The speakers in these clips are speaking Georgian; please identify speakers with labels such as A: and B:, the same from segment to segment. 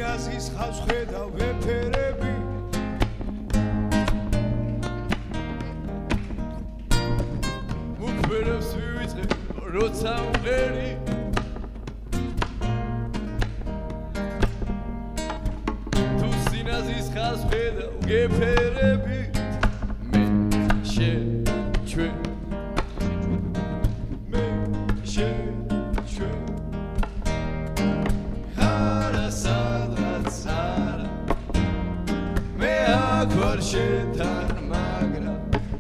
A: სინაზის ხავს ხედავ ვეფერები მუქბერებს ვივიწყე როცა მღერი თუ სინაზის ხავს ხედავ ვეფერები მე შეჩვენ Korşetan magra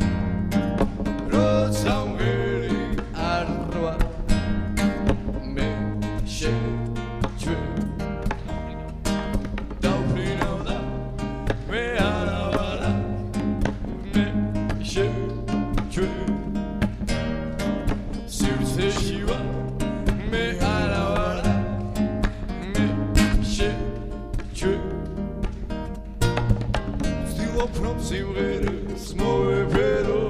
A: Rotsam veri arwa Me she chwe Dauprino da Me arawala Me she chwe Sirse shiva Me arawala Me she chwe From სიმღერას მოეფერო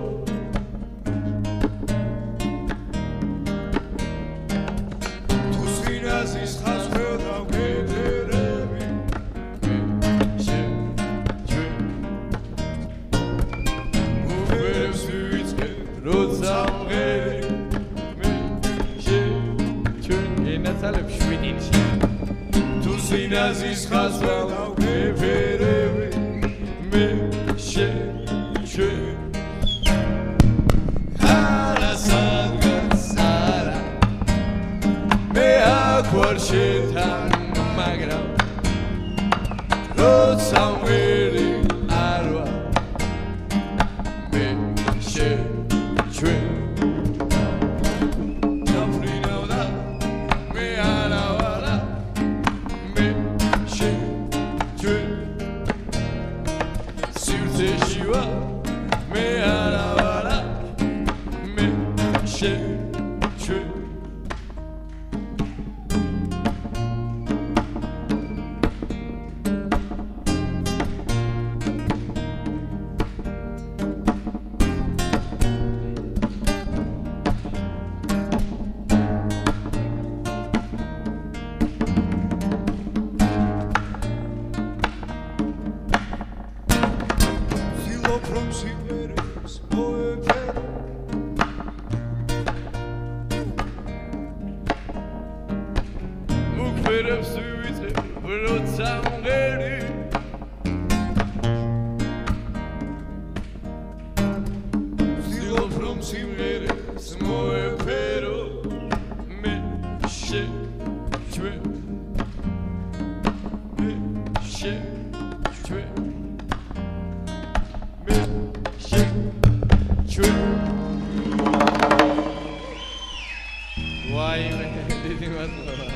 A: თუ სინაზის ხაზ ხედავ გეფერები შეჩვენ მუქბერებს ვივიწყე როცა მღერი მე შეჩვენ ენაცალებ შვიდინში თუ სინაზის ხაზ ხედავ გეფერები Me she Harasad gatsara Me akwarshetan magra Rotsam veri arwa Me she Dauprino da Me arawala Me she Shiva me arawala me she chwe From სიმღერას მოეფერო მუქბერებს ვივიწყე როცა მღერი From სიმღერას მოეფერო მე შეჩვენ მე შეჩვენ Why?